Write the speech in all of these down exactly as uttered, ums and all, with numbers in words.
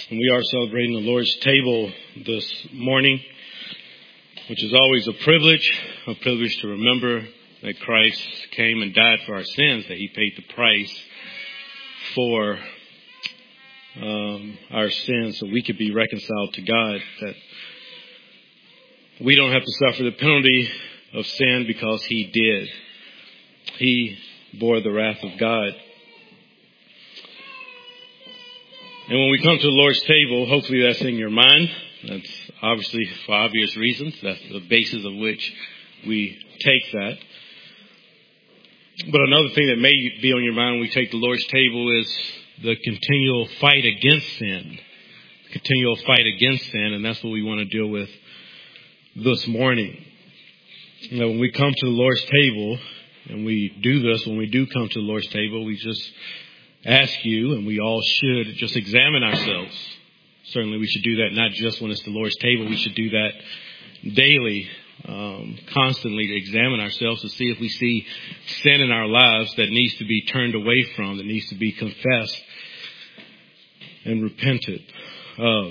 We are celebrating the Lord's table this morning, which is always a privilege, a privilege to remember that Christ came and died for our sins, that he paid the price for um, our sins so we could be reconciled to God, that we don't have to suffer the penalty of sin because he did. He bore the wrath of God. And when we come to the Lord's table, hopefully that's in your mind. That's obviously for obvious reasons. That's the basis of which we take that. But another thing that may be on your mind when we take the Lord's table is the continual fight against sin. The continual fight against sin, and that's what we want to deal with this morning. You know, when we come to the Lord's table, and we do this, when we do come to the Lord's table, we just ask you, and we all should, just examine ourselves. Certainly we should do that not just when it's the Lord's table. We should do that daily, um, constantly to examine ourselves to see if we see sin in our lives that needs to be turned away from, that needs to be confessed and repented of.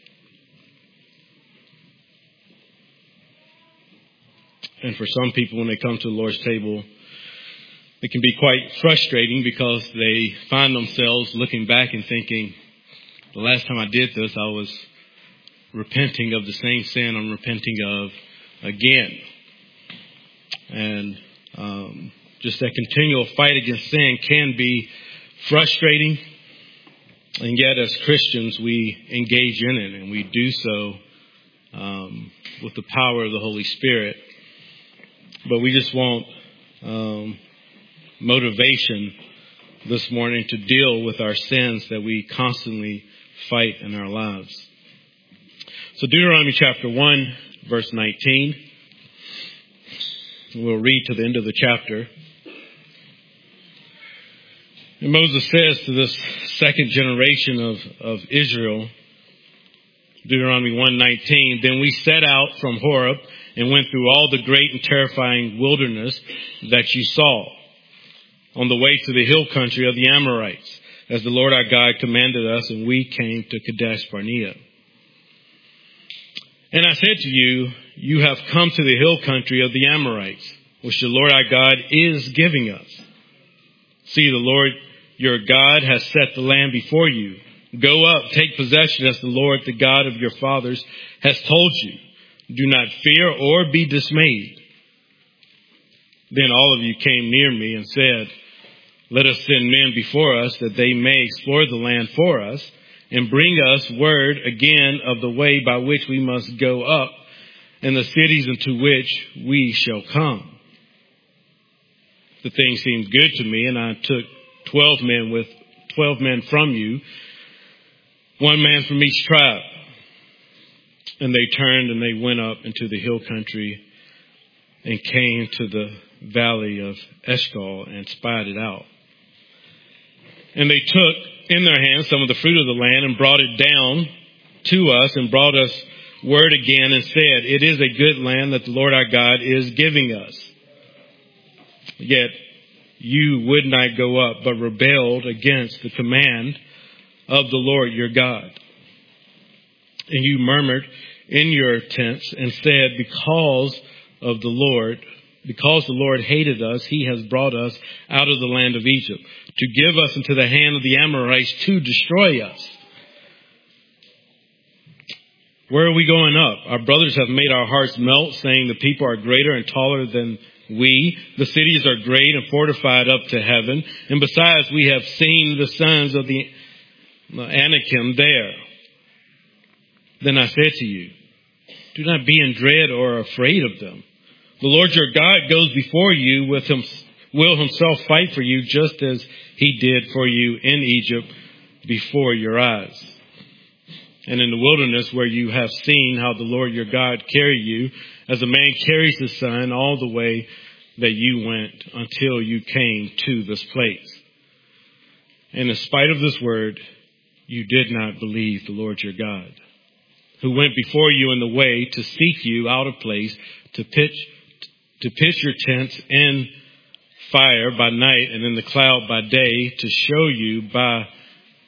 And for some people, when they come to the Lord's table, it can be quite frustrating because they find themselves looking back and thinking, the last time I did this, I was repenting of the same sin I'm repenting of again. And um, just that continual fight against sin can be frustrating. And yet as Christians, we engage in it, and we do so um, with the power of the Holy Spirit. But we just want Um, motivation this morning to deal with our sins that we constantly fight in our lives. So Deuteronomy chapter one, verse nineteen. We'll read to the end of the chapter. And Moses says to this second generation of, of Israel, Deuteronomy one nineteen, then we set out from Horeb and went through all the great and terrifying wilderness that you saw, on the way to the hill country of the Amorites, as the Lord our God commanded us, and we came to Kadesh Barnea. And I said to you, you have come to the hill country of the Amorites, which the Lord our God is giving us. See, the Lord your God has set the land before you. Go up, take possession as the Lord, the God of your fathers, has told you. Do not fear or be dismayed. Then all of you came near me and said, let us send men before us that they may explore the land for us and bring us word again of the way by which we must go up and the cities into which we shall come. The thing seemed good to me, and I took twelve men with twelve men from you, one man from each tribe. And they turned and they went up into the hill country and came to the valley of Eshcol and spied it out. And they took in their hands some of the fruit of the land and brought it down to us and brought us word again and said, it is a good land that the Lord our God is giving us. Yet you would not go up, but rebelled against the command of the Lord your God. And you murmured in your tents and said, because of the Lord, because the Lord hated us, he has brought us out of the land of Egypt to give us into the hand of the Amorites to destroy us. Where are we going up? Our brothers have made our hearts melt, saying the people are greater and taller than we. The cities are great and fortified up to heaven. And besides, we have seen the sons of the Anakim there. Then I said to you, do not be in dread or afraid of them. The Lord your God goes before you, with him, will himself fight for you, just as he did for you in Egypt before your eyes. And in the wilderness where you have seen how the Lord your God carried you, as a man carries his son, all the way that you went until you came to this place. And in spite of this word, you did not believe the Lord your God, who went before you in the way to seek you out of place, to pitch to pitch your tents in fire by night and in the cloud by day, to show you by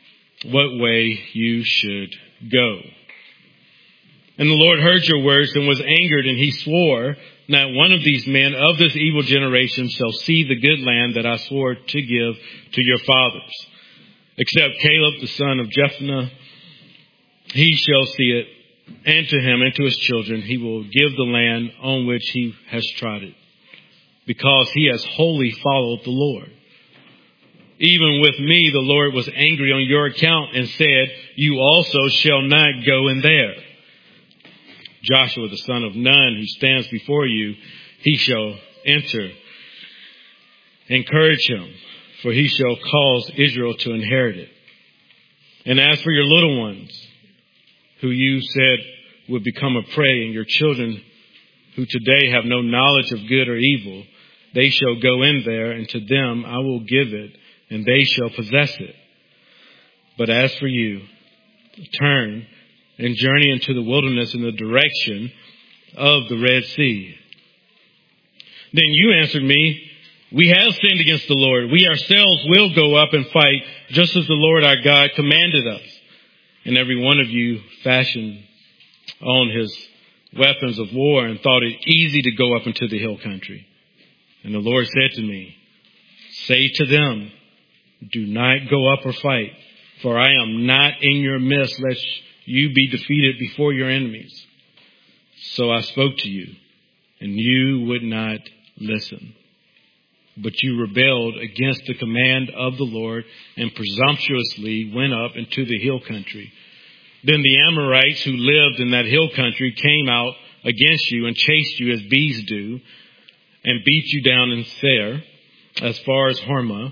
what way you should go. And the Lord heard your words and was angered, and he swore, not one of these men of this evil generation shall see the good land that I swore to give to your fathers. Except Caleb, the son of Jephunneh, he shall see it, and to him and to his children he will give the land on which he has trodden, because he has wholly followed the Lord. Even with me the Lord was angry on your account and said, you also shall not go in there. Joshua, the son of Nun, who stands before you, he shall enter. Encourage him, for he shall cause Israel to inherit it. And as for your little ones, who you said would become a prey, and your children who today have no knowledge of good or evil, they shall go in there, and to them I will give it, and they shall possess it. But as for you, turn and journey into the wilderness in the direction of the Red Sea. Then you answered me, we have sinned against the Lord. We ourselves will go up and fight, just as the Lord our God commanded us. And every one of you fashioned on his weapons of war and thought it easy to go up into the hill country. And the Lord said to me, say to them, do not go up or fight, for I am not in your midst, lest you be defeated before your enemies. So I spoke to you, and you would not listen. But you rebelled against the command of the Lord and presumptuously went up into the hill country. Then the Amorites who lived in that hill country came out against you and chased you as bees do, and beat you down in Seir as far as Hormah.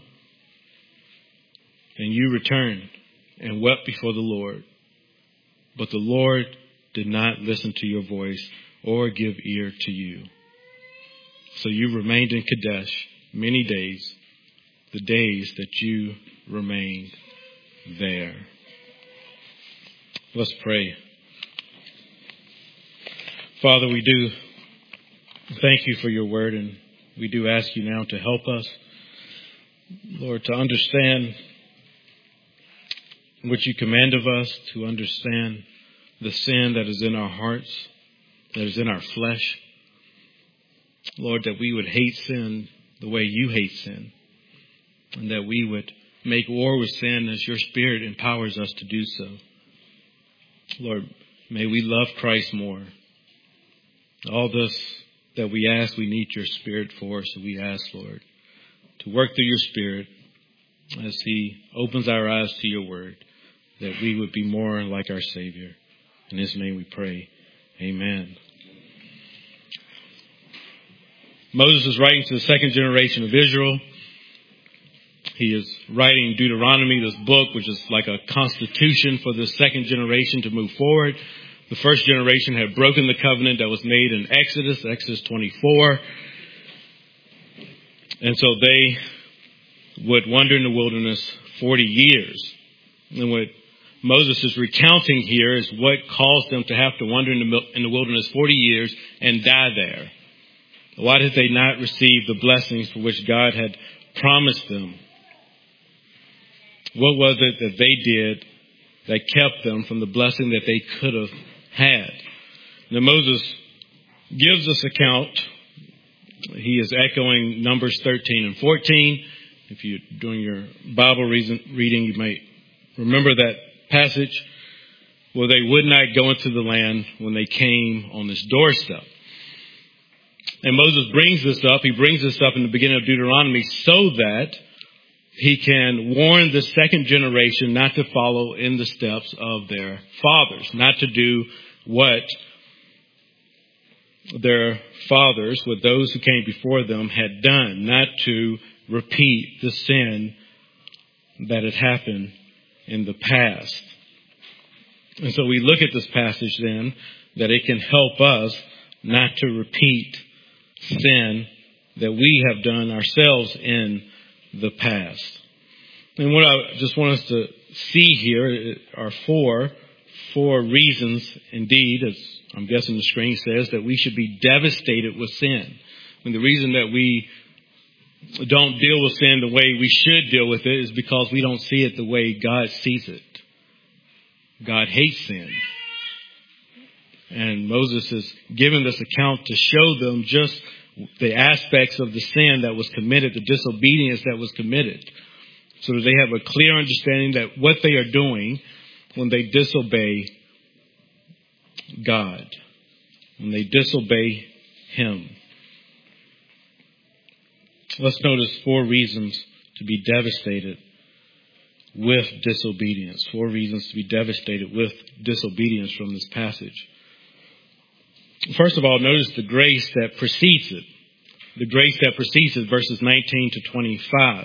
And you returned and wept before the Lord. But the Lord did not listen to your voice or give ear to you. So you remained in Kadesh many days, the days that you remained there. Let's pray. Father, we do thank you for your word, and we do ask you now to help us, Lord, to understand what you command of us, to understand the sin that is in our hearts, that is in our flesh. Lord, that we would hate sin the way you hate sin, and that we would make war with sin as your Spirit empowers us to do so. Lord, may we love Christ more. All this that we ask, we need your Spirit for, so we ask, Lord, to work through your Spirit as he opens our eyes to your word, that we would be more like our Savior. In his name we pray. Amen. Moses is writing to the second generation of Israel. He is writing Deuteronomy, this book, which is like a constitution for the second generation to move forward. The first generation had broken the covenant that was made in Exodus, Exodus twenty-four. And so they would wander in the wilderness forty years. And what Moses is recounting here is what caused them to have to wander in the, in the wilderness forty years and die there. Why did they not receive the blessings for which God had promised them? What was it that they did that kept them from the blessing that they could have had? Now Moses gives this account. He is echoing Numbers thirteen and fourteen. If you're doing your Bible reading, you might remember that passage where they would not go into the land when they came on this doorstep. And Moses brings this up. He brings this up in the beginning of Deuteronomy so that he can warn the second generation not to follow in the steps of their fathers, not to do what their fathers, what those who came before them had done, not to repeat the sin that had happened in the past. And so we look at this passage then, that it can help us not to repeat sin that we have done ourselves in the past. And what I just want us to see here are four, four reasons, indeed, as I'm guessing the screen says, that we should be devastated with sin. And the reason that we don't deal with sin the way we should deal with it is because we don't see it the way God sees it. God hates sin. And Moses is giving this account to show them just the aspects of the sin that was committed, the disobedience that was committed, so that they have a clear understanding that what they are doing when they disobey God, when they disobey Him. Let's notice four reasons to be devastated with disobedience. Four reasons to be devastated with disobedience from this passage. First of all, notice the grace that precedes it. The grace that precedes it, verses nineteen to twenty-five.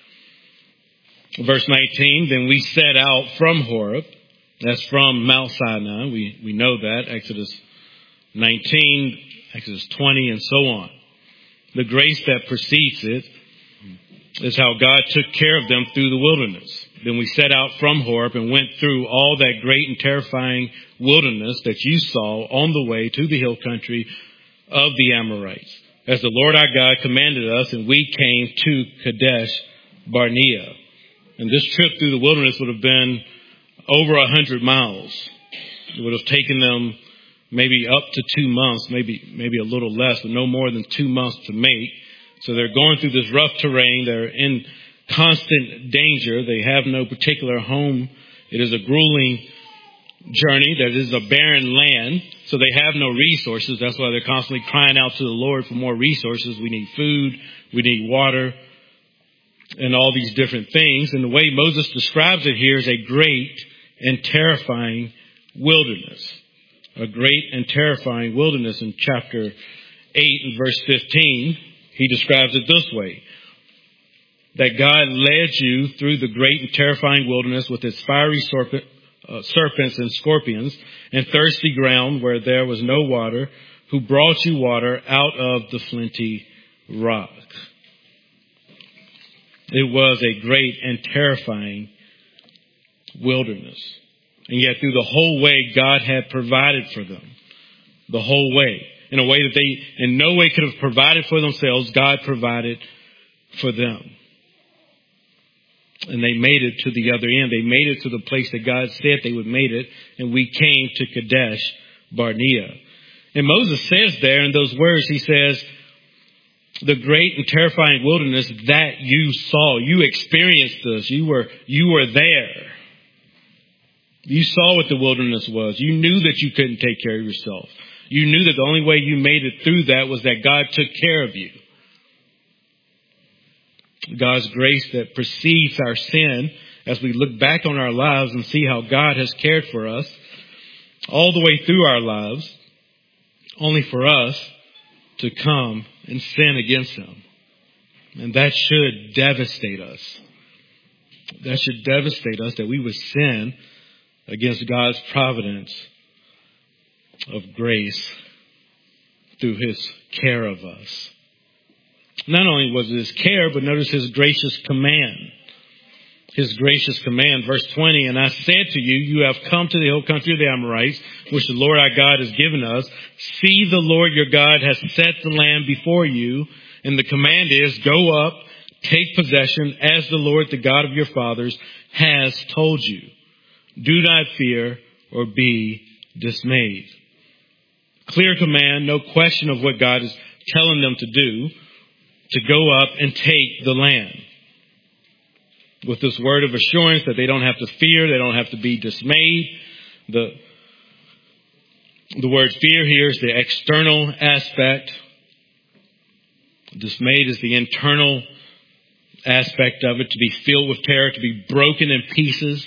Verse nineteen, then we set out from Horeb. That's from Mount Sinai. We, we know that. Exodus nineteen, Exodus twenty, and so on. The grace that precedes it is how God took care of them through the wilderness. Then we set out from Horeb and went through all that great and terrifying wilderness that you saw on the way to the hill country of the Amorites, as the Lord our God commanded us, and we came to Kadesh Barnea. And this trip through the wilderness would have been over a hundred miles. It would have taken them maybe up to two months, maybe maybe a little less, but no more than two months to make. So they're going through this rough terrain. They're in constant danger. They have no particular home. It is a grueling journey. That is a barren land. So they have no resources. That's why they're constantly crying out to the Lord for more resources. We need food. We need water. And all these different things. And the way Moses describes it here is a great and terrifying wilderness. A great and terrifying wilderness. In chapter eight and verse fifteen, he describes it this way: that God led you through the great and terrifying wilderness with its fiery serpent, uh, serpents and scorpions and thirsty ground where there was no water, who brought you water out of the flinty rock. It was a great and terrifying wilderness. And yet through the whole way, God had provided for them. The whole way. In a way that they in no way could have provided for themselves, God provided for them. And they made it to the other end. They made it to the place that God said they would make it. And we came to Kadesh Barnea. And Moses says there in those words, he says, the great and terrifying wilderness that you saw. You experienced this. You were, you were there. You saw what the wilderness was. You knew that you couldn't take care of yourself. You knew that the only way you made it through that was that God took care of you. God's grace that precedes our sin, as we look back on our lives and see how God has cared for us all the way through our lives, only for us to come and sin against Him. And that should devastate us. That should devastate us, that we would sin against God's providence of grace through His care of us. Not only was it His care, but notice His gracious command. His gracious command, verse twenty, and I said to you, you have come to the hill country of the Amorites, which the Lord our God has given us. See, the Lord your God has set the land before you, and the command is, go up, take possession, as the Lord, the God of your fathers, has told you. Do not fear or be dismayed. Clear command, no question of what God is telling them to do, to go up and take the land. With this word of assurance that they don't have to fear, they don't have to be dismayed. The, the word fear here is the external aspect. Dismayed is the internal aspect of it, to be filled with terror, to be broken in pieces.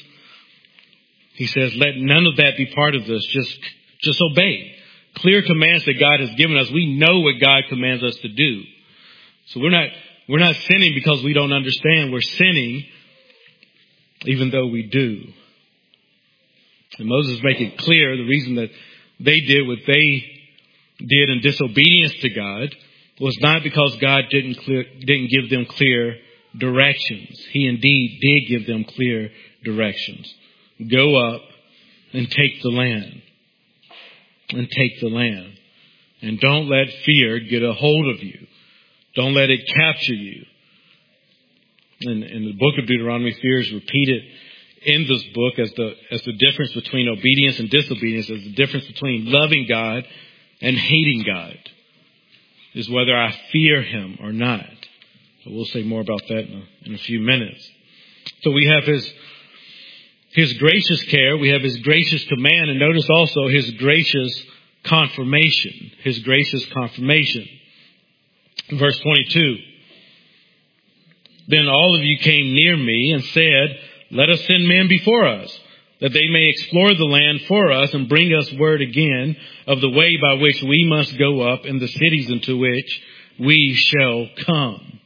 He says, let none of that be part of this. Just, just obey. Clear commands that God has given us. We know what God commands us to do. So we're not, we're not sinning because we don't understand. We're sinning even though we do. And Moses makes it clear the reason that they did what they did in disobedience to God was not because God didn't clear, didn't give them clear directions. He indeed did give them clear directions. Go up and take the land. And take the land. And don't let fear get a hold of you. Don't let it capture you. In, in the book of Deuteronomy, fear is repeated in this book as the as the difference between obedience and disobedience, as the difference between loving God and hating God, is whether I fear him or not. So we'll say more about that in a, in a few minutes. So we have his his gracious care, we have his gracious command, and notice also his gracious confirmation. His gracious confirmation. Verse twenty-two. Then all of you came near me and said, let us send men before us, that they may explore the land for us and bring us word again of the way by which we must go up and the cities into which we shall come.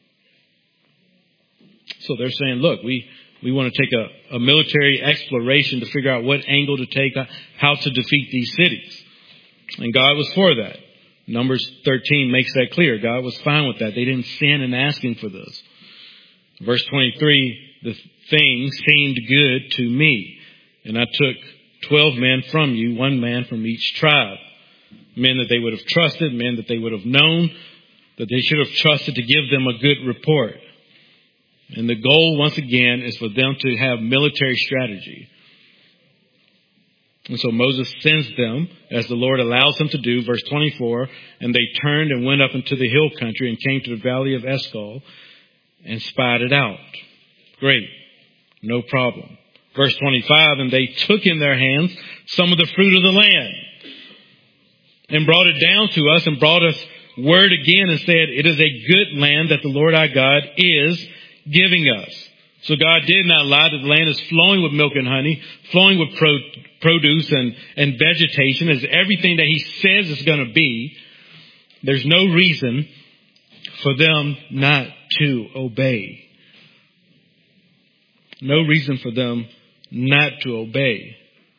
So they're saying, look, we, we want to take a, a military exploration to figure out what angle to take, how to defeat these cities. And God was for that. Numbers thirteen makes that clear. God was fine with that. They didn't sin in asking for this. Verse twenty-three, the thing seemed good to me. And I took twelve men from you, one man from each tribe. Men that they would have trusted, men that they would have known, that they should have trusted to give them a good report. And the goal, once again, is for them to have military strategy. And so Moses sends them, as the Lord allows them to do, verse twenty-four, and they turned and went up into the hill country and came to the valley of Eshcol and spied it out. Great. No problem. Verse twenty-five, and they took in their hands some of the fruit of the land and brought it down to us and brought us word again and said, it is a good land that the Lord our God is giving us. So God did not lie that the land is flowing with milk and honey, flowing with pro- produce and, and vegetation, as everything that he says is going to be. There's no reason for them not to obey. No reason for them not to obey.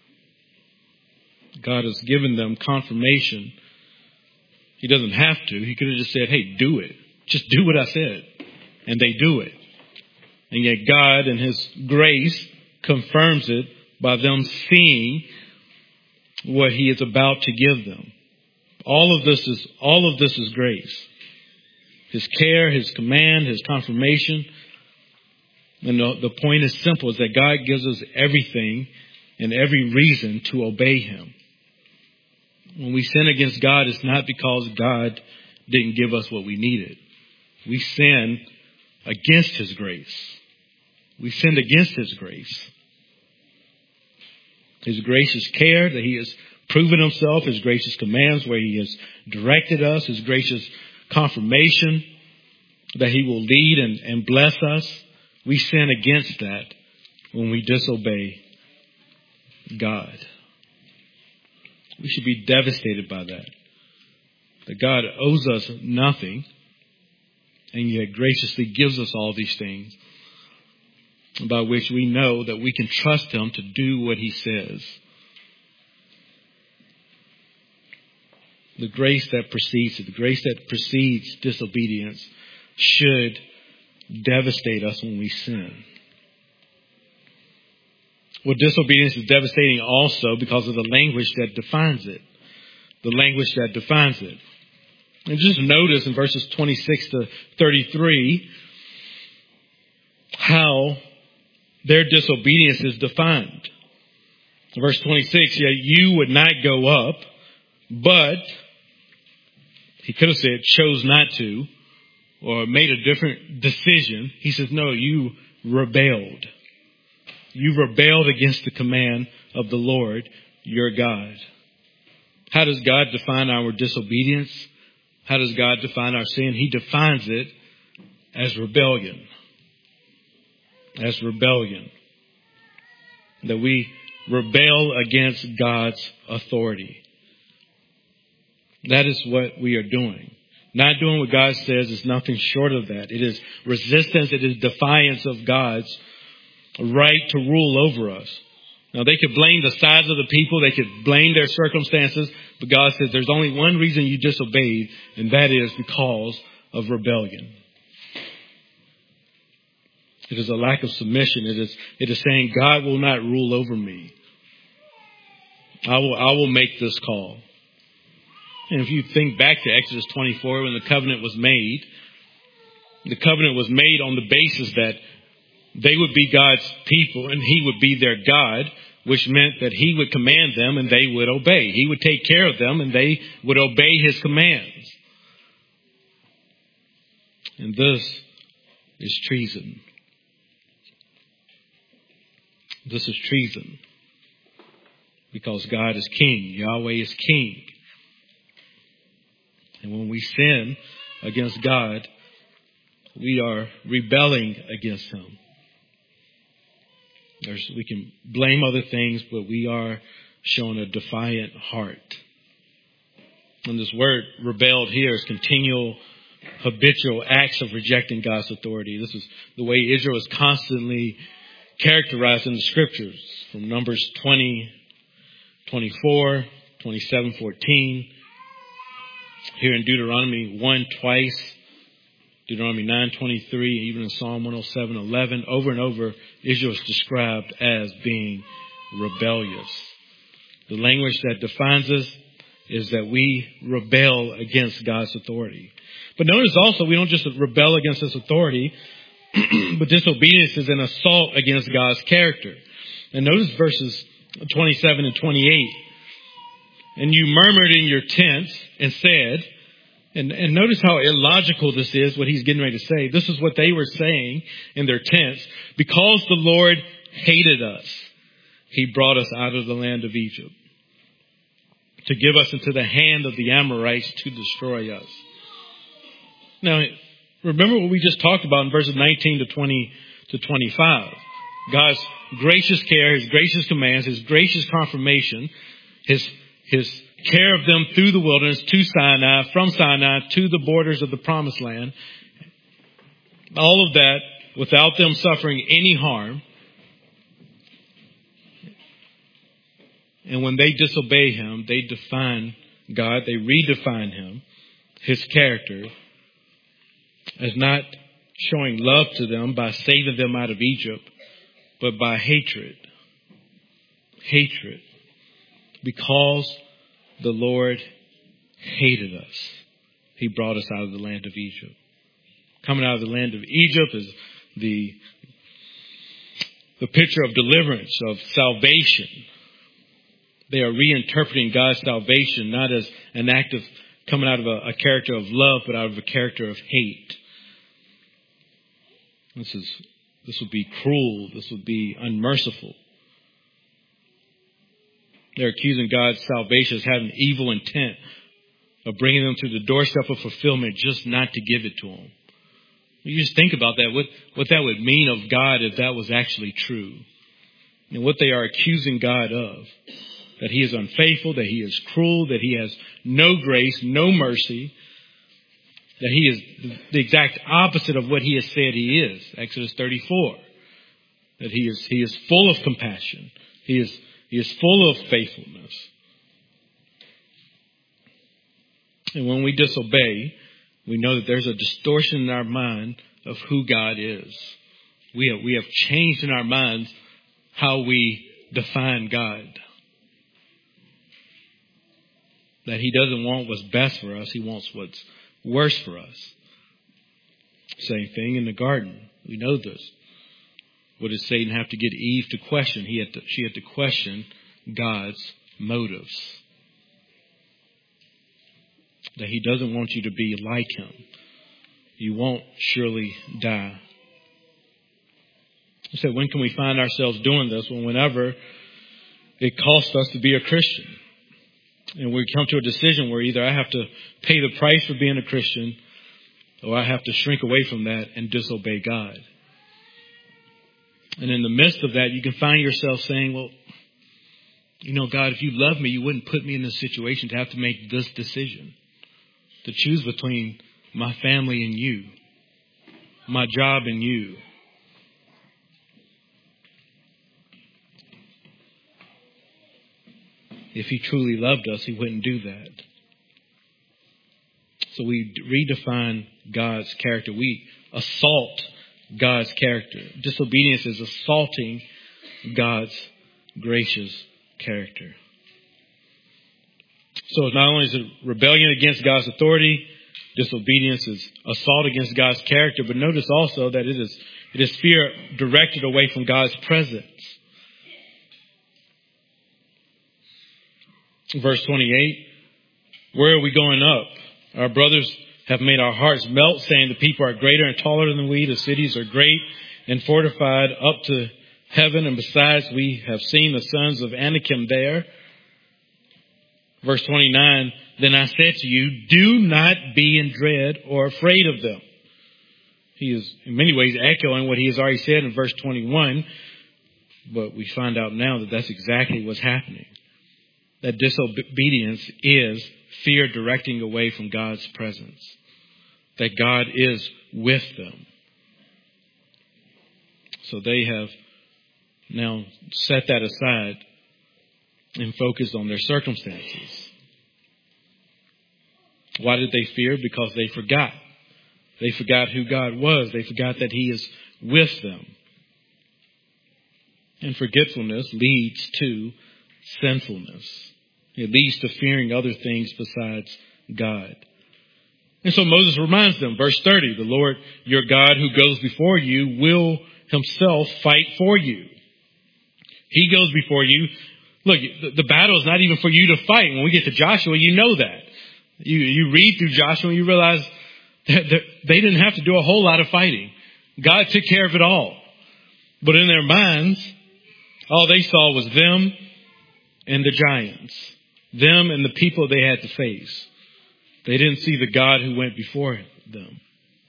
God has given them confirmation. He doesn't have to. He could have just said, hey, do it. Just do what I said. And they do it. And yet God in his grace confirms it by them seeing what he is about to give them. All of this is, all of this is grace. His care, his command, his confirmation. And the, the point is simple, is that God gives us everything and every reason to obey him. When we sin against God, it's not because God didn't give us what we needed. We sin against his grace. We sinned against his grace. His gracious care that he has proven himself, his gracious commands where he has directed us, his gracious confirmation that he will lead and, and bless us. We sin against that when we disobey God. We should be devastated by that. That God owes us nothing and yet graciously gives us all these things by which we know that we can trust him to do what he says. The grace that precedes it, the grace that precedes disobedience should devastate us when we sin. Well, disobedience is devastating also because of the language that defines it. The language that defines it. And just notice in verses twenty-six to thirty-three how their disobedience is defined. Verse twenty-six, yeah, you would not go up, but he could have said chose not to or made a different decision. He says, no, you rebelled. You rebelled against the command of the Lord, your God. How does God define our disobedience? How does God define our sin? He defines it as rebellion. As rebellion. That we rebel against God's authority. That is what we are doing. Not doing what God says is nothing short of that. It is resistance. It is defiance of God's right to rule over us. Now, they could blame the size of the people. They could blame their circumstances. But God says there's only one reason you disobeyed, and that is because of rebellion. It is a lack of submission. It is, it is saying God will not rule over me. I will, I will make this call. And if you think back to Exodus twenty-four, when the covenant was made, the covenant was made on the basis that They would be God's people and he would be their God, which meant that he would command them and they would obey. He would take care of them and they would obey his commands. And this is treason. This is treason. Because God is king. Yahweh is king. And when we sin against God, we are rebelling against him. There's, we can blame other things, but we are showing a defiant heart. And this word rebelled here is continual, habitual acts of rejecting God's authority. This is the way Israel is constantly characterized in the scriptures, from Numbers twenty, twenty-four, twenty-seven, fourteen. Here in Deuteronomy one twice, Deuteronomy nine twenty-three, even in Psalm one oh seven eleven, over and over, Israel is described as being rebellious. The language that defines us is that we rebel against God's authority. But notice also, we don't just rebel against His authority, but disobedience is an assault against God's character. And notice verses twenty-seven and twenty-eight. And you murmured in your tents and said, and, and notice how illogical this is, what he's getting ready to say. This is what they were saying in their tents. Because the Lord hated us, he brought us out of the land of Egypt to give us into the hand of the Amorites to destroy us. Now, remember what we just talked about in verses nineteen to twenty to twenty-five. God's gracious care, his gracious commands, his gracious confirmation, his His care of them through the wilderness to Sinai, from Sinai to the borders of the promised land. All of that without them suffering any harm. And when they disobey him, they define God, they redefine him, his character, as not showing love to them by saving them out of Egypt, but by hatred. Hatred. Because the Lord hated us, he brought us out of the land of Egypt. Coming out of the land of Egypt is the, the picture of deliverance, of salvation. They are reinterpreting God's salvation not as an act of coming out of a, a character of love, but out of a character of hate. This is this would be cruel. This would be unmerciful. They're accusing God's salvation as having evil intent of bringing them to the doorstep of fulfillment just not to give it to them. You just think about that, what, what that would mean of God if that was actually true. And what they are accusing God of. That he is unfaithful, that he is cruel, that he has no grace, no mercy. That he is the exact opposite of what he has said he is. Exodus thirty-four. That he is, he is full of compassion. He is He is full of faithfulness. And when we disobey, we know that there's a distortion in our mind of who God is. We have, we have changed in our minds how we define God. That he doesn't want what's best for us. He wants what's worse for us. Same thing in the garden. We know this. What did Satan have to get Eve to question? He had to, she had to question God's motives. That he doesn't want you to be like him. You won't surely die. I said, when can we find ourselves doing this? Well, whenever it costs us to be a Christian. And we come to a decision where either I have to pay the price for being a Christian, or I have to shrink away from that and disobey God. And in the midst of that, you can find yourself saying, well, you know, God, if you love me, you wouldn't put me in this situation to have to make this decision. To choose between my family and you. My job and you. If he truly loved us, he wouldn't do that. So we redefine God's character. We assault God's character. Disobedience is assaulting God's gracious character. So not only is it rebellion against God's authority, Disobedience is assault against God's character, but notice also that it is it is fear directed away from God's presence. Verse twenty-eight, where are we going up? Our brothers have made our hearts melt, saying the people are greater and taller than we. The cities are great and fortified up to heaven. And besides, we have seen the sons of Anakim there. Verse twenty-nine, then I said to you, do not be in dread or afraid of them. He is in many ways echoing what he has already said in verse twenty-one. But we find out now that that's exactly what's happening. That disobedience is fear directing away from God's presence. That God is with them. So they have now set that aside and focused on their circumstances. Why did they fear? Because they forgot. They forgot who God was. They forgot that He is with them. And forgetfulness leads to sinfulness. It leads to fearing other things besides God. And so Moses reminds them, verse thirty, the Lord your God who goes before you will Himself fight for you. He goes before you. Look, the battle is not even for you to fight. When we get to Joshua, you know that. You, you read through Joshua and you realize that they didn't have to do a whole lot of fighting. God took care of it all. But in their minds, all they saw was them and the giants. Them and the people they had to face. They didn't see the God who went before them.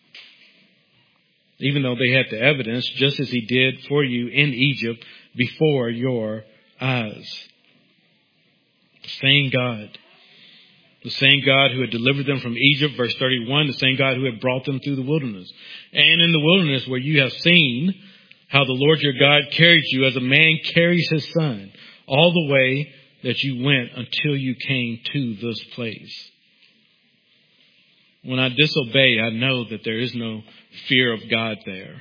Even though they had the evidence, just as He did for you in Egypt before your eyes. The same God. The same God who had delivered them from Egypt, verse thirty-one, the same God who had brought them through the wilderness. And in the wilderness where you have seen how the Lord your God carried you as a man carries his son, all the way that you went until you came to this place. When I disobey, I know that there is no fear of God there.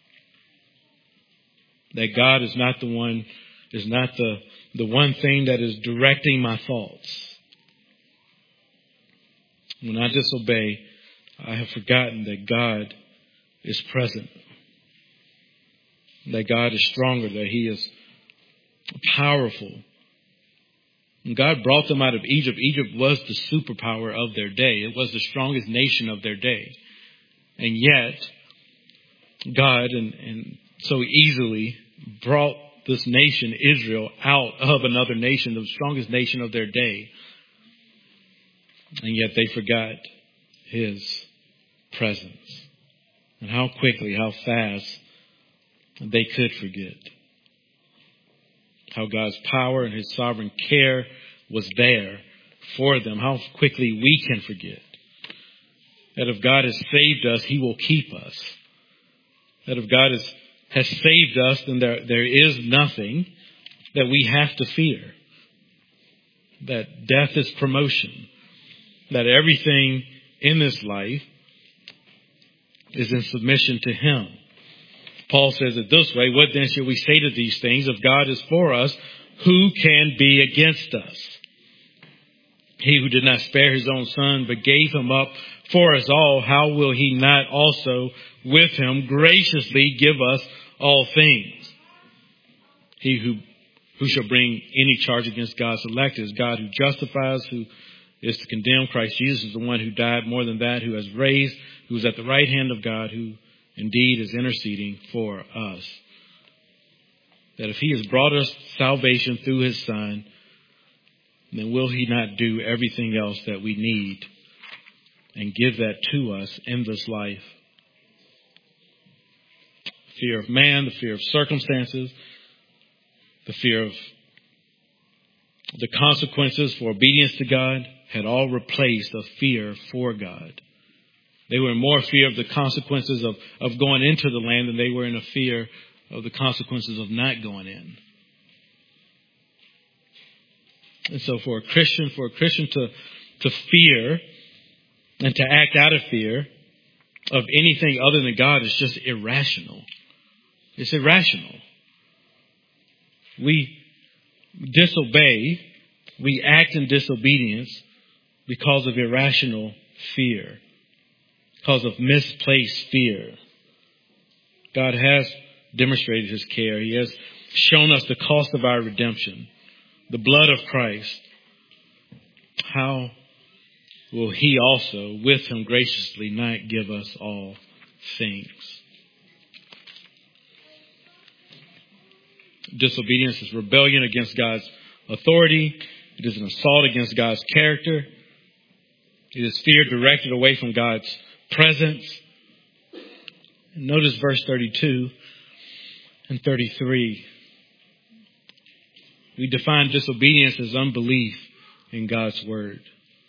That God is not the one, is not the, the one thing that is directing my thoughts. When I disobey, I have forgotten that God is present. That God is stronger, that He is powerful. When God brought them out of Egypt, Egypt was the superpower of their day. It was the strongest nation of their day. And yet, God and, and so easily brought this nation, Israel, out of another nation, the strongest nation of their day. And yet they forgot His presence. And how quickly, how fast they could forget. How God's power and His sovereign care was there for them. How quickly we can forget. That if God has saved us, He will keep us. That if God has, has saved us, then there, there is nothing that we have to fear. That death is promotion. That everything in this life is in submission to Him. Paul says it this way, what then shall we say to these things? If God is for us, who can be against us? He who did not spare His own Son, but gave Him up for us all, how will He not also with Him graciously give us all things? He who, who shall bring any charge against God's elect is God who justifies, who is to condemn. Christ Jesus is the one who died, more than that, who has raised, who is at the right hand of God, who indeed is interceding for us. That if He has brought us salvation through His Son, then will He not do everything else that we need and give that to us in this life? Fear of man, the fear of circumstances, the fear of the consequences for obedience to God had all replaced a fear for God. They were in more fear of the consequences of, of going into the land than they were in a fear of the consequences of not going in. And so for a Christian, for a Christian to, to fear and to act out of fear of anything other than God is just irrational. It's irrational. We disobey, we act in disobedience because of irrational fear. because of misplaced fear. God has demonstrated his care. He has shown us the cost of our redemption, the blood of Christ. How will he also with him graciously not give us all things? Disobedience is rebellion against God's authority. It is an assault against God's character. It is fear directed away from God's presence. Notice verse thirty-two and thirty-three. We define disobedience as unbelief in God's word.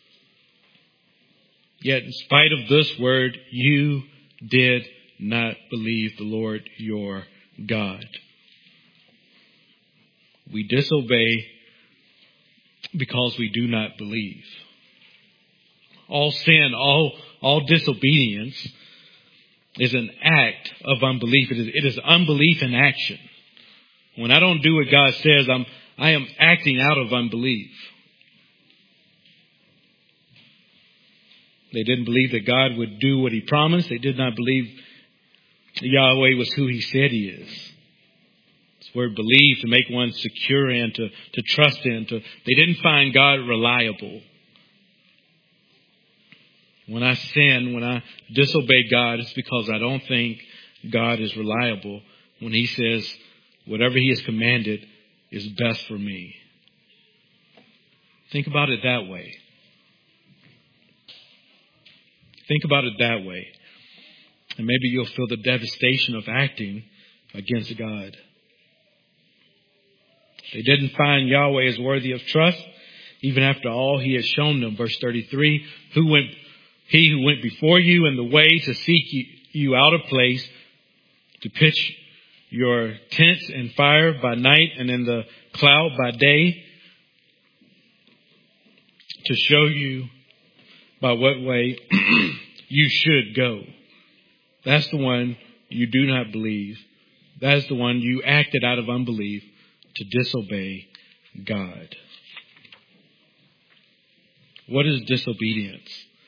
Yet in spite of this word, you did not believe the Lord your God. We disobey because we do not believe. All sin, all, all disobedience is an act of unbelief. It is, it is unbelief in action. When I don't do what God says, I'm, I am acting out of unbelief. They didn't believe that God would do what he promised. They did not believe Yahweh was who he said he is. This word believe, to make one secure in, to, to trust in. To, they didn't find God reliable. When I sin, when I disobey God, it's because I don't think God is reliable when he says whatever he has commanded is best for me. Think about it that way. Think about it that way. And maybe you'll feel the devastation of acting against God. They didn't find Yahweh as worthy of trust, even after all he had shown them. Verse thirty-three, who went, he who went before you in the way to seek you out of place, to pitch your tents in fire by night and in the cloud by day, to show you by what way you should go. That's the one you do not believe. That's the one you acted out of unbelief to disobey God. What is disobedience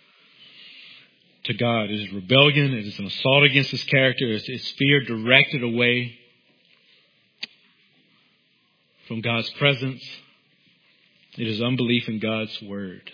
to God? It is rebellion. It is an assault against his character. It's, it's fear directed away from God's presence. It is unbelief in God's word.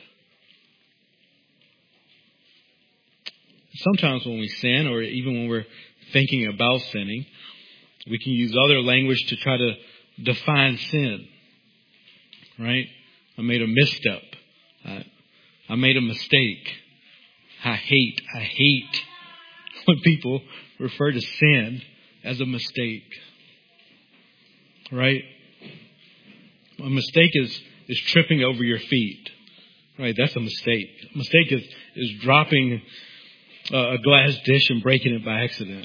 Sometimes when we sin, or even when we're thinking about sinning, we can use other language to try to define sin. Right? I made a misstep. I, I made a mistake. I hate, I hate when people refer to sin as a mistake. Right? A mistake is, is tripping over your feet. Right? That's a mistake. A mistake is, is dropping a glass dish and breaking it by accident.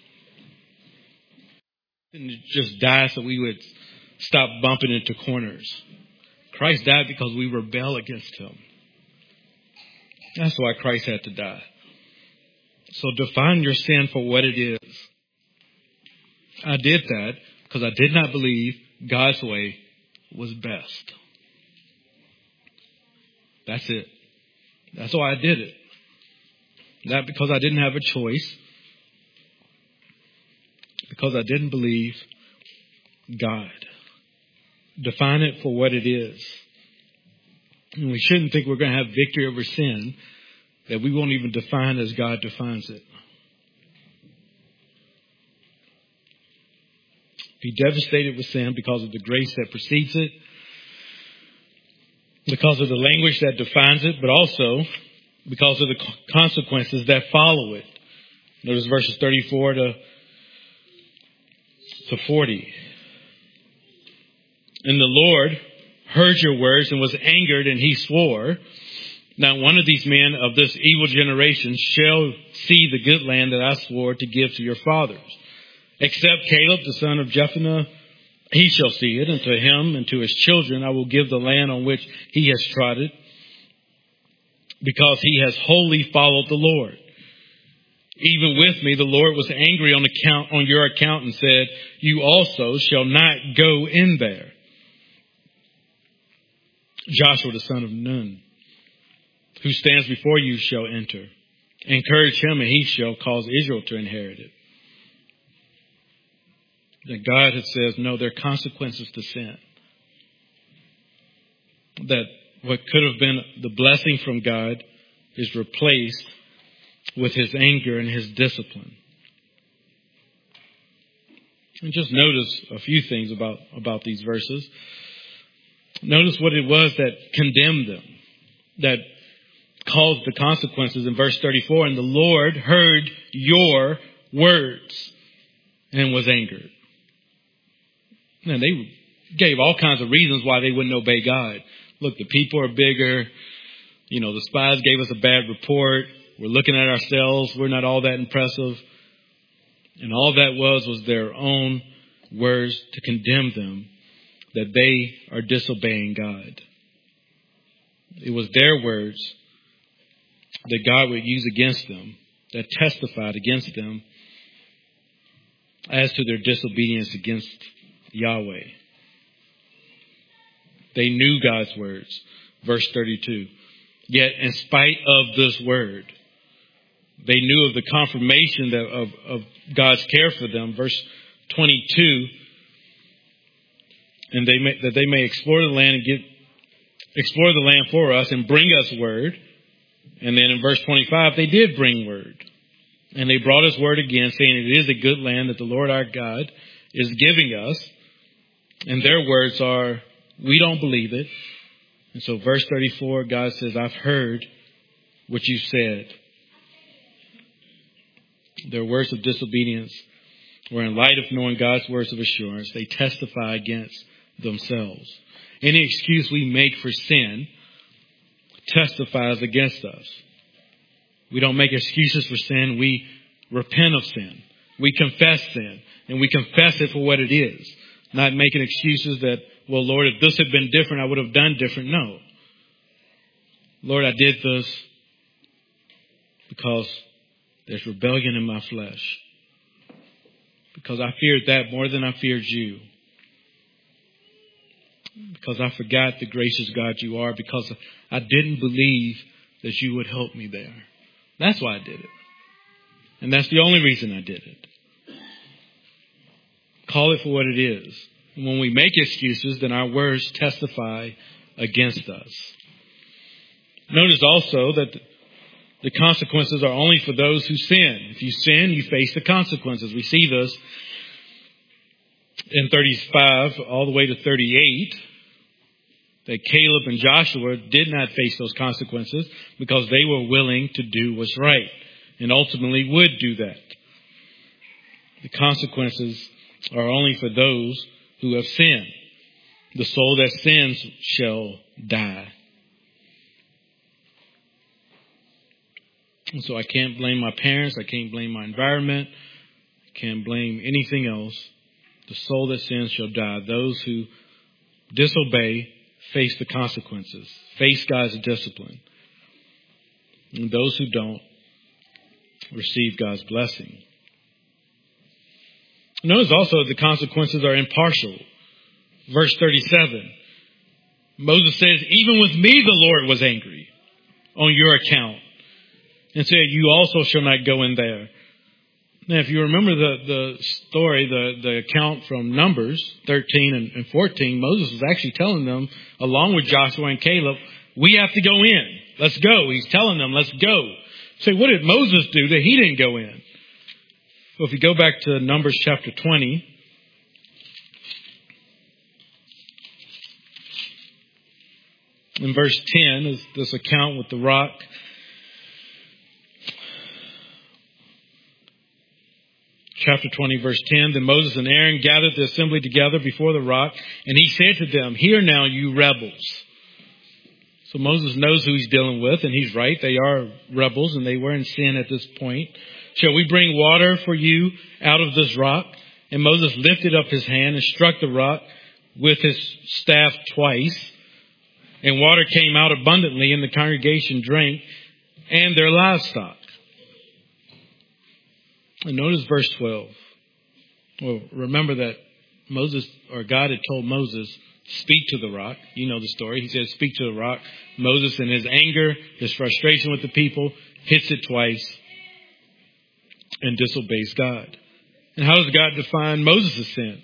And just die so we would stop bumping into corners. Christ died because we rebel against him. That's why Christ had to die. So define your sin for what it is. I did that because I did not believe God's way was best. That's it. That's why I did it. Not because I didn't have a choice. Because I didn't believe God. Define it for what it is. And we shouldn't think we're going to have victory over sin that we won't even define as God defines it. Be devastated with sin because of the grace that precedes it, because of the language that defines it, but also because of the consequences that follow it. Notice verses thirty-four to, to forty. And the Lord heard your words and was angered, and he swore, not one of these men of this evil generation shall see the good land that I swore to give to your fathers. Except Caleb, the son of Jephunneh, he shall see it, and to him and to his children I will give the land on which he has trodden, because he has wholly followed the Lord. Even with me, the Lord was angry on account on your account and said, you also shall not go in there. Joshua, the son of Nun, who stands before you, shall enter. Encourage him, and he shall cause Israel to inherit it. That God has says, no, there are consequences to sin. That what could have been the blessing from God is replaced with his anger and his discipline. And just notice a few things about, about these verses. Notice what it was that condemned them, that caused the consequences in verse thirty-four. And the Lord heard your words and was angered. And they gave all kinds of reasons why they wouldn't obey God. Look, the people are bigger. You know, the spies gave us a bad report. We're looking at ourselves. We're not all that impressive. And all that was was their own words to condemn them, that they are disobeying God. It was their words that God would use against them, that testified against them as to their disobedience against Yahweh. They knew God's words. Verse thirty-two. Yet in spite of this word, they knew of the confirmation that of, of God's care for them. Verse twenty-two. And they may, that they may explore the land and get explore the land for us and bring us word. And then in verse twenty-five, they did bring word. And they brought us word again, saying it is a good land that the Lord our God is giving us. And their words are, we don't believe it. And so verse thirty-four, God says, I've heard what you said. Their words of disobedience were in light of knowing God's words of assurance. They testify against themselves. Any excuse we make for sin testifies against us. We don't make excuses for sin. We repent of sin. We confess sin. And we confess it for what it is. Not making excuses that, well, Lord, if this had been different, I would have done different. No. Lord, I did this because there's rebellion in my flesh. Because I feared that more than I feared you. Because I forgot the gracious God you are. Because I didn't believe that you would help me there. That's why I did it. And that's the only reason I did it. Call it for what it is. And when we make excuses, then our words testify against us. Notice also that the consequences are only for those who sin. If you sin, you face the consequences. We see this in thirty-five all the way to thirty-eight, that Caleb and Joshua did not face those consequences because they were willing to do what's right and ultimately would do that. The consequences are only for those who have sinned. The soul that sins shall die. And so I can't blame my parents. I can't blame my environment. I can't blame anything else. The soul that sins shall die. Those who disobey face the consequences, face God's discipline. And those who don't receive God's blessing. Notice also the consequences are impartial. Verse thirty-seven. Moses says, even with me the Lord was angry on your account, and said, you also shall not go in there. Now, if you remember the, the story, the, the account from Numbers thirteen and, and fourteen, Moses was actually telling them, along with Joshua and Caleb, we have to go in. Let's go. He's telling them, let's go. So what did Moses do that he didn't go in? Well, if you go back to Numbers chapter twenty, in verse ten is this account with the rock. Chapter twenty, verse ten, then Moses and Aaron gathered the assembly together before the rock, and he said to them, hear now, you rebels. So Moses knows who he's dealing with, and he's right. They are rebels, and they were in sin at this point. Shall we bring water for you out of this rock? And Moses lifted up his hand and struck the rock with his staff twice. And water came out abundantly, and the congregation drank, and their livestock. And notice verse twelve. Well, remember that Moses, or God had told Moses, speak to the rock. You know the story. He says, speak to the rock. Moses, in his anger, his frustration with the people, hits it twice and disobeys God. And how does God define Moses' sin?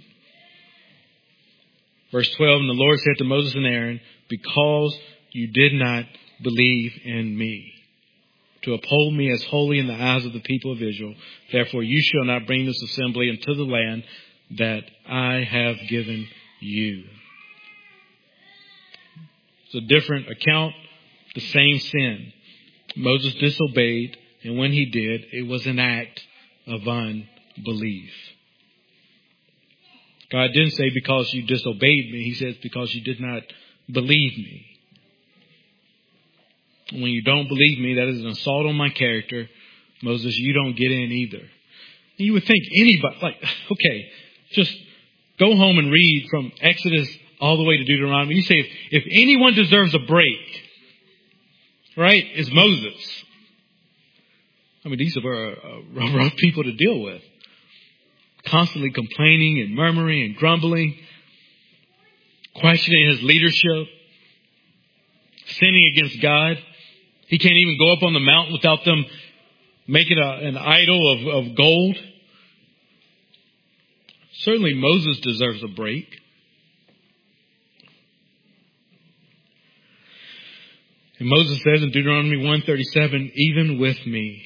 Verse twelve, and the Lord said to Moses and Aaron, because you did not believe in me, to uphold me as holy in the eyes of the people of Israel, therefore you shall not bring this assembly into the land that I have given you. It's a different account, the same sin. Moses disobeyed, and when he did, it was an act of unbelief. God didn't say because you disobeyed me. He says because you did not believe me. When you don't believe me, that is an assault on my character. Moses, you don't get in either. And you would think anybody, like, okay, just go home and read from Exodus all the way to Deuteronomy. You say if, if anyone deserves a break, right, it's Moses. I mean, these are uh, rough people to deal with. Constantly complaining and murmuring and grumbling, questioning his leadership, sinning against God. He can't even go up on the mountain without them making a, an idol of, of gold. Certainly Moses deserves a break. And Moses says in Deuteronomy one thirty-seven, even with me,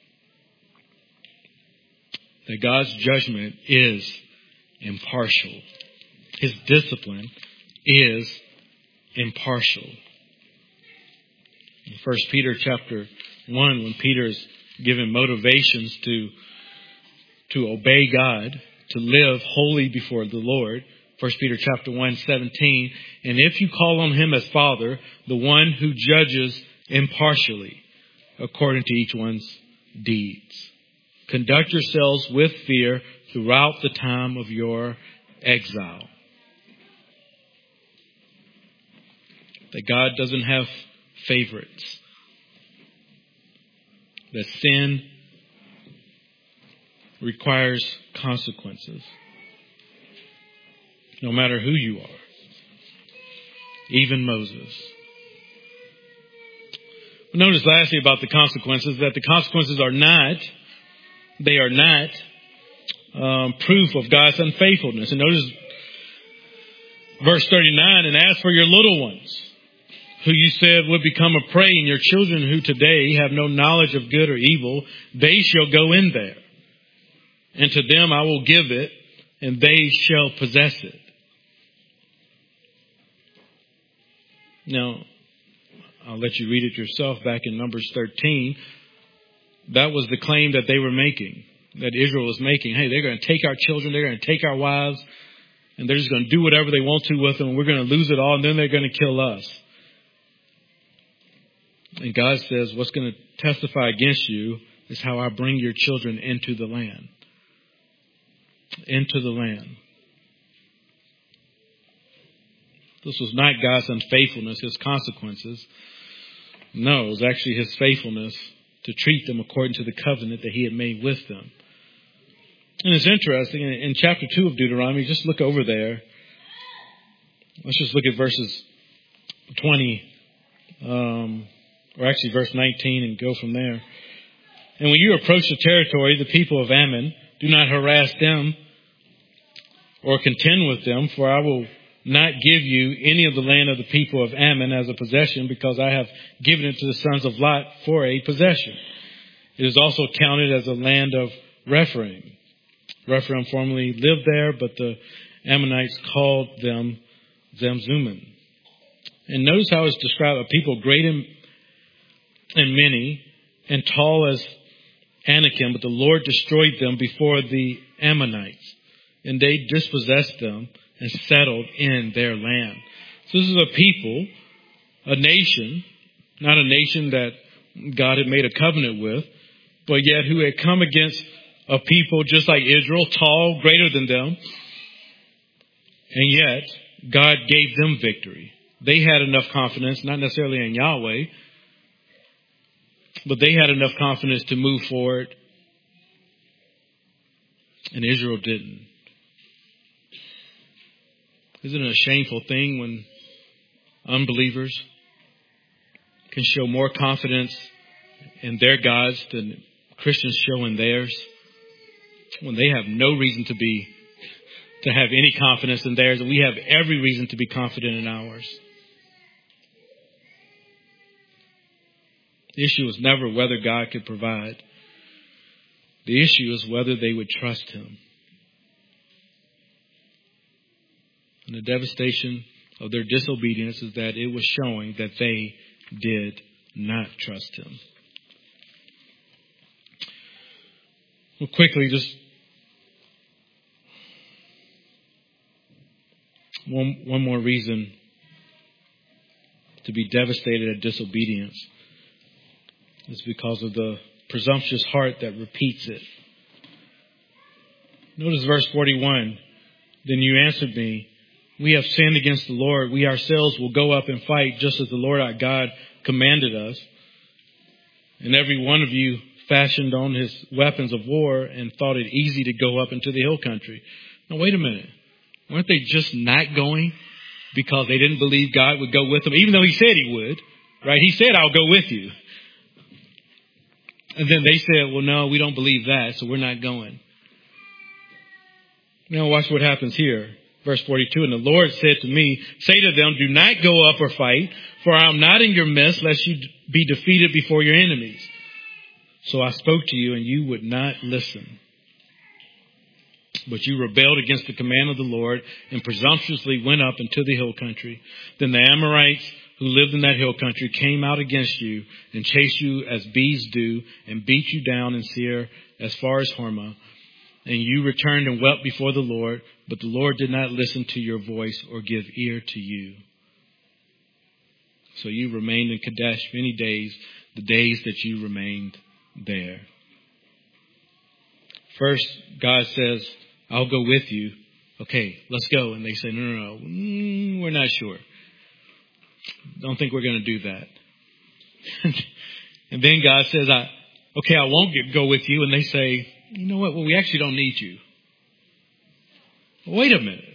that God's judgment is impartial. His discipline is impartial. In First Peter chapter one, when Peter's given motivations to, to obey God, to live holy before the Lord, First Peter chapter one, seventeen, and if you call on him as Father, the one who judges impartially according to each one's deeds. Conduct yourselves with fear throughout the time of your exile. That God doesn't have favorites. That sin requires consequences. No matter who you are. Even Moses. Notice lastly about the consequences, that the consequences are not They are not um, proof of God's unfaithfulness. And notice verse thirty-nine, and as for your little ones, who you said would become a prey, and your children who today have no knowledge of good or evil, they shall go in there. And to them I will give it, and they shall possess it. Now, I'll let you read it yourself back in Numbers thirteen. That was the claim that they were making, that Israel was making. Hey, they're going to take our children, they're going to take our wives, and they're just going to do whatever they want to with them, and we're going to lose it all, and then they're going to kill us. And God says, what's going to testify against you is how I bring your children into the land. Into the land. This was not God's unfaithfulness, his consequences. No, it was actually his faithfulness to treat them according to the covenant that he had made with them. And it's interesting, in chapter two of Deuteronomy, just look over there. Let's just look at verses twenty, um, or actually verse nineteen, and go from there. And when you approach the territory, the people of Ammon, do not harass them or contend with them, for I will not give you any of the land of the people of Ammon as a possession, because I have given it to the sons of Lot for a possession. It is also counted as a land of Rephaim. Rephaim formerly lived there, but the Ammonites called them Zamzummim. And notice how it's described, a people great and, and many, and tall as Anakim, but the Lord destroyed them before the Ammonites, and they dispossessed them and settled in their land. So this is a people, a nation, not a nation that God had made a covenant with, but yet who had come against a people just like Israel, tall, greater than them. And yet, God gave them victory. They had enough confidence, not necessarily in Yahweh, but they had enough confidence to move forward. And Israel didn't. Isn't it a shameful thing when unbelievers can show more confidence in their gods than Christians show in theirs? When they have no reason to be, to have any confidence in theirs, and we have every reason to be confident in ours. The issue is never whether God could provide. The issue is whether they would trust Him. And the devastation of their disobedience is that it was showing that they did not trust Him. Well, quickly, just one, one more reason to be devastated at disobedience is because of the presumptuous heart that repeats it. Notice verse forty-one. Then you answered me, we have sinned against the Lord. We ourselves will go up and fight just as the Lord our God commanded us. And every one of you fashioned on his weapons of war and thought it easy to go up into the hill country. Now, wait a minute. Weren't they just not going because they didn't believe God would go with them? Even though He said He would, right? He said, I'll go with you. And then they said, well, no, we don't believe that, so we're not going. Now watch what happens here. Verse forty-two, and the Lord said to me, say to them, do not go up or fight, for I am not in your midst, lest you be defeated before your enemies. So I spoke to you, and you would not listen. But you rebelled against the command of the Lord and presumptuously went up into the hill country. Then the Amorites who lived in that hill country came out against you and chased you as bees do and beat you down in Seir as far as Hormah. And you returned and wept before the Lord, but the Lord did not listen to your voice or give ear to you. So you remained in Kadesh many days, the days that you remained there. First, God says, I'll go with you. Okay, let's go. And they say, no, no, no, mm, we're not sure. Don't think we're going to do that. And then God says, I, okay, I won't get, go with you. And they say, you know what? Well, we actually don't need you. Wait a minute.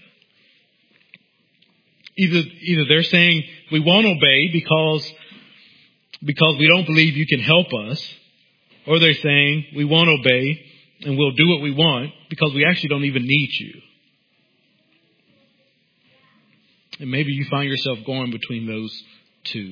Either, either they're saying we won't obey because, because we don't believe you can help us, or they're saying we won't obey and we'll do what we want because we actually don't even need you. And maybe you find yourself going between those two.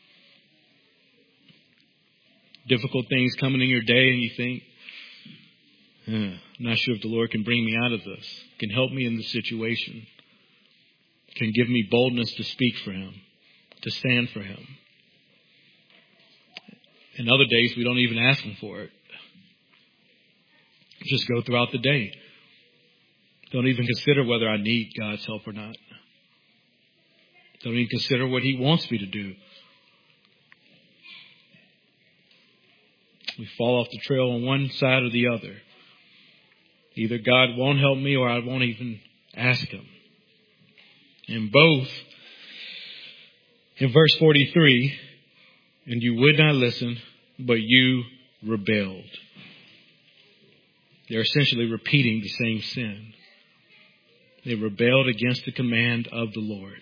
Difficult things coming in your day and you think, eh, I'm not sure if the Lord can bring me out of this, can help me in this situation, can give me boldness to speak for Him, to stand for Him. And other days we don't even ask Him for it. Just go throughout the day. Don't even consider whether I need God's help or not. Don't even consider what He wants me to do. We fall off the trail on one side or the other. Either God won't help me or I won't even ask Him. And both, in verse forty-three, and you would not listen, but you rebelled. They're essentially repeating the same sin. They rebelled against the command of the Lord.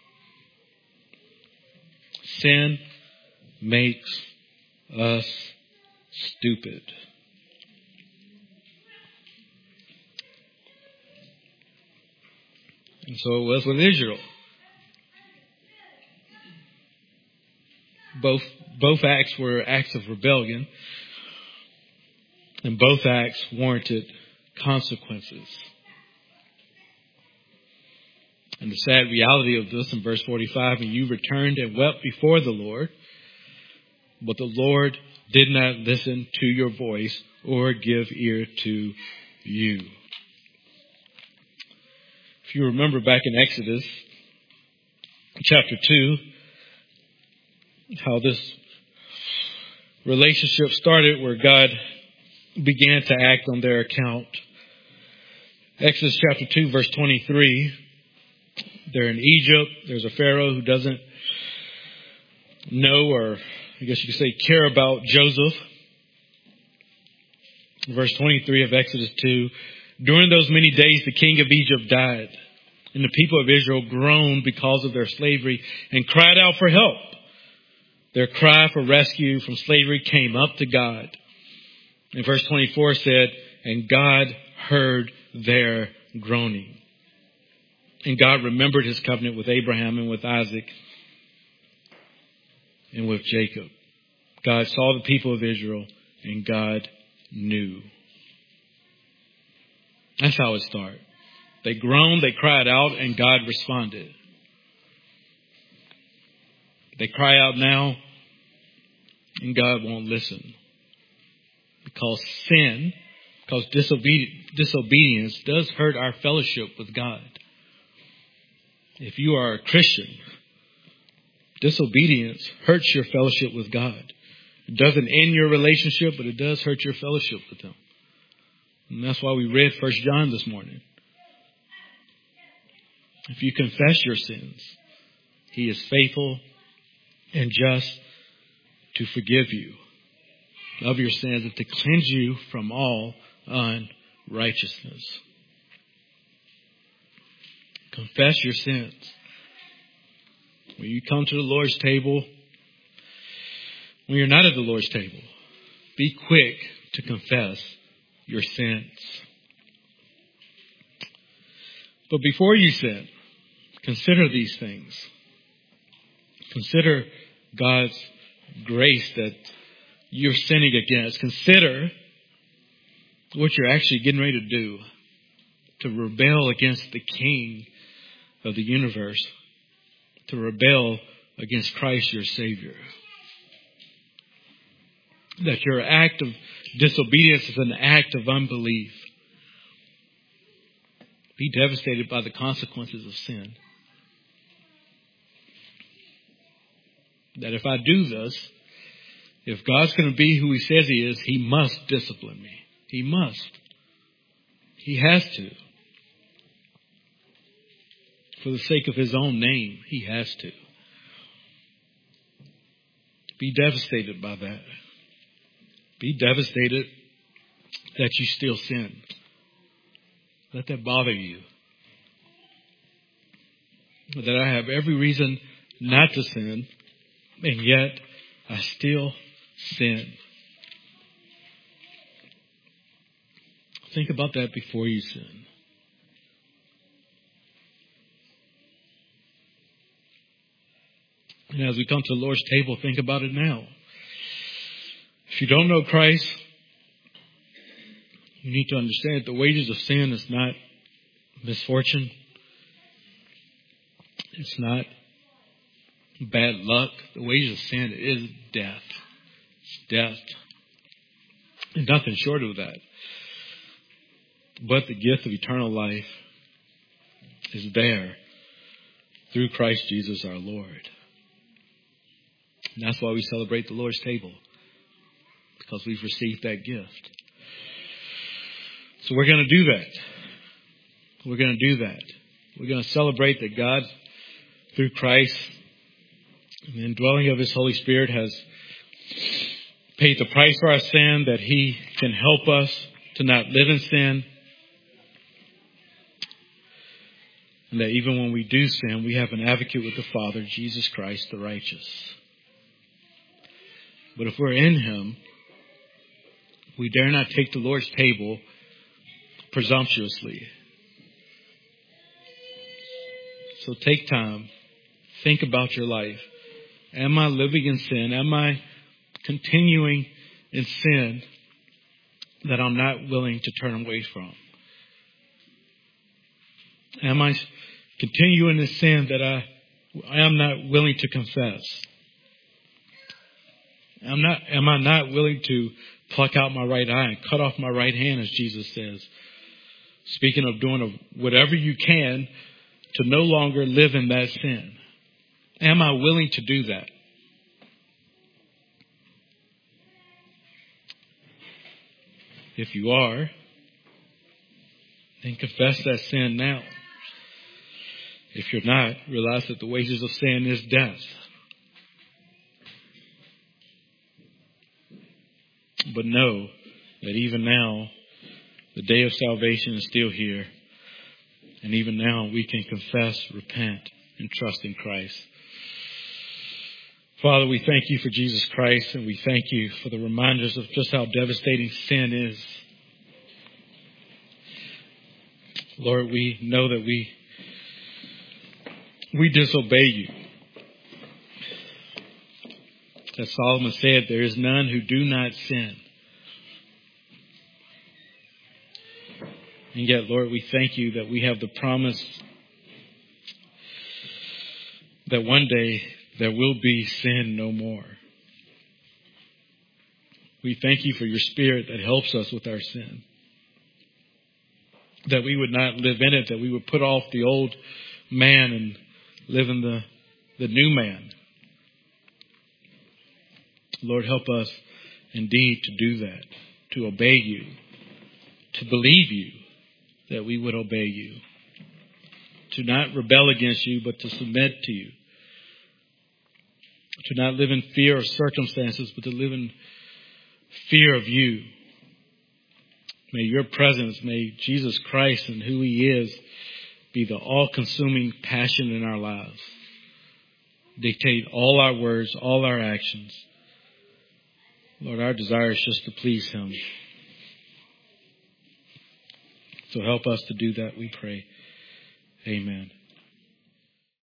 Sin makes us stupid. And so it was with Israel. Both, both acts were acts of rebellion. And both acts warranted consequences. And the sad reality of this in verse forty-five, and you returned and wept before the Lord, but the Lord did not listen to your voice or give ear to you. If you remember back in Exodus chapter two, how this relationship started where God began to act on their account. Exodus chapter two, verse twenty-three. They're in Egypt. There's a Pharaoh who doesn't know, or I guess you could say care about Joseph. Verse twenty-three of Exodus two. During those many days, the king of Egypt died. And the people of Israel groaned because of their slavery and cried out for help. Their cry for rescue from slavery came up to God. And verse twenty-four said, and God heard their groaning. And God remembered his covenant with Abraham and with Isaac and with Jacob. God saw the people of Israel and God knew. That's how it started. They groaned, they cried out, and God responded. They cry out now, and God won't listen. Because sin, because disobedi- disobedience does hurt our fellowship with God. If you are a Christian, disobedience hurts your fellowship with God. It doesn't end your relationship, but it does hurt your fellowship with Him. And that's why we read First John this morning. If you confess your sins, He is faithful and just to forgive you of your sins and to cleanse you from all unrighteousness. Confess your sins. When you come to the Lord's table, when you're not at the Lord's table, be quick to confess your sins. But before you sin, consider these things. Consider God's grace that you're sinning against. Consider what you're actually getting ready to do to rebel against the King of the universe, to rebel against Christ your Savior. That your act of disobedience is an act of unbelief. Be devastated by the consequences of sin. That if I do this, if God's going to be who He says He is, He must discipline me. He must. He has to. For the sake of His own name, He has to. Be devastated by that. Be devastated that you still sin. Let that bother you. That I have every reason not to sin, and yet I still sin. Think about that before you sin. And as we come to the Lord's table, think about it now. If you don't know Christ, you need to understand that the wages of sin is not misfortune. It's not bad luck. The wages of sin is death. It's death. And nothing short of that. But the gift of eternal life is there through Christ Jesus our Lord. And that's why we celebrate the Lord's table. Because we've received that gift. So we're going to do that. We're going to do that. We're going to celebrate that God, through Christ, and the indwelling of His Holy Spirit, has paid the price for our sin, that He can help us to not live in sin. And that even when we do sin, we have an advocate with the Father, Jesus Christ, the righteous. But if we're in Him, we dare not take the Lord's table presumptuously. So take time. Think about your life. Am I living in sin? Am I continuing in sin that I'm not willing to turn away from? Am I continuing in sin that I, I am not willing to confess? Am not, am I not willing to pluck out my right eye and cut off my right hand, as Jesus says? Speaking of doing whatever you can to no longer live in that sin. Am I willing to do that? If you are, then confess that sin now. If you're not, realize that the wages of sin is death. But know that even now, the day of salvation is still here. And even now we can confess, repent, and trust in Christ. Father, we thank you for Jesus Christ, and we thank you for the reminders of just how devastating sin is. Lord, we know that we we disobey you. As Solomon said, there is none who do not sin. And yet, Lord, we thank you that we have the promise that one day there will be sin no more. We thank you for your Spirit that helps us with our sin. That we would not live in it, that we would put off the old man and live in the, the new man. Lord, help us indeed to do that, to obey you, to believe you, that we would obey you, to not rebel against you, but to submit to you, to not live in fear of circumstances, but to live in fear of you. May your presence, may Jesus Christ and who he is be the all-consuming passion in our lives. Dictate all our words, all our actions. Lord, our desire is just to please him. So help us to do that, we pray. Amen.